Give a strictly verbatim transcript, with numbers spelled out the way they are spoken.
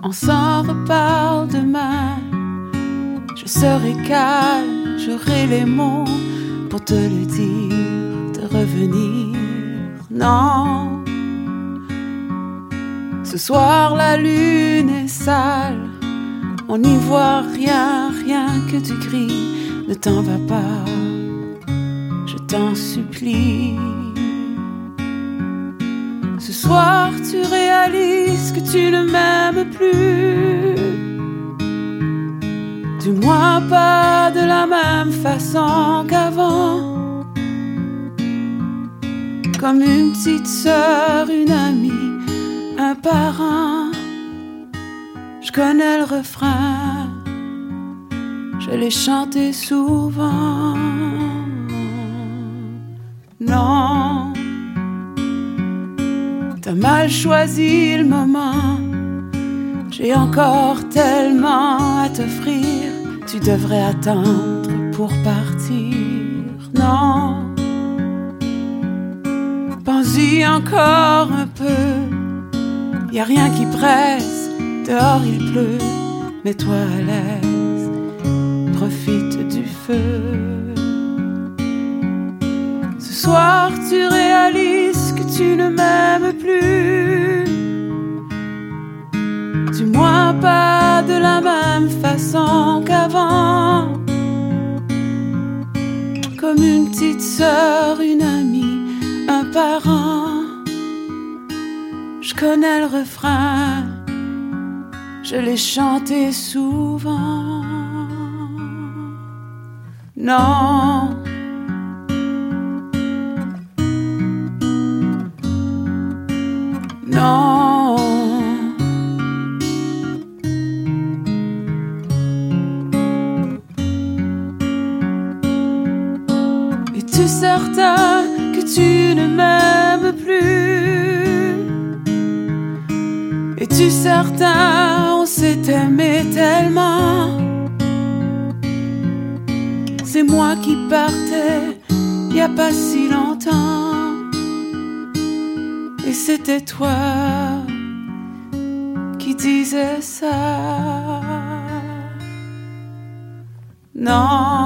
On s'en reparle demain. Je serai calme, j'aurai les mots pour te le dire, de revenir. Non, ce soir la lune est sale, on n'y voit rien, rien que tu cries. Ne t'en va pas, je t'en supplie. Ce soir tu réalises que tu ne m'aimes plus, du moins pas de la même façon qu'avant. Comme une petite sœur, une amie, un parent. Je connais le refrain, je l'ai chanté souvent. Non, t'as mal choisi le moment. J'ai encore tellement à t'offrir. Tu devrais attendre pour partir. Non, pense-y encore un peu. Y a rien qui presse, dehors il pleut. Mets-toi à l'aise, profite du feu. Ce soir tu réalises que tu ne m'aimes plus, du moins pas de la même façon qu'avant. Comme une petite sœur, une amie, un parent. Je connais le refrain, je l'ai chanté souvent. Non, non. Es-tu certain que tu ne m'aimes plus? Es-tu certain on s'est aimé tellement? C'est moi qui partais y a pas si longtemps, et c'était toi qui disais ça. Non.